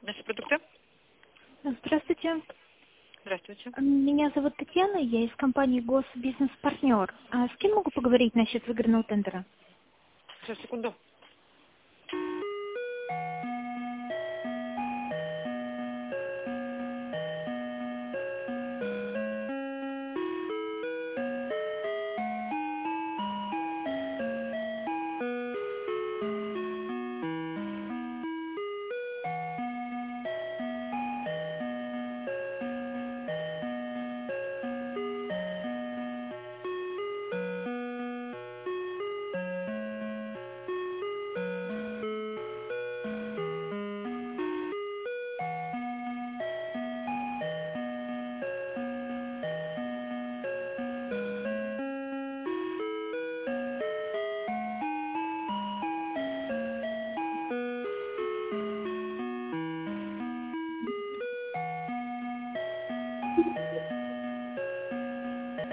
Наши продукты? Здравствуйте. Здравствуйте. Меня зовут Татьяна, я из компании Госбизнес-партнер. А с кем могу поговорить насчет выигранного тендера? Сейчас, секунду.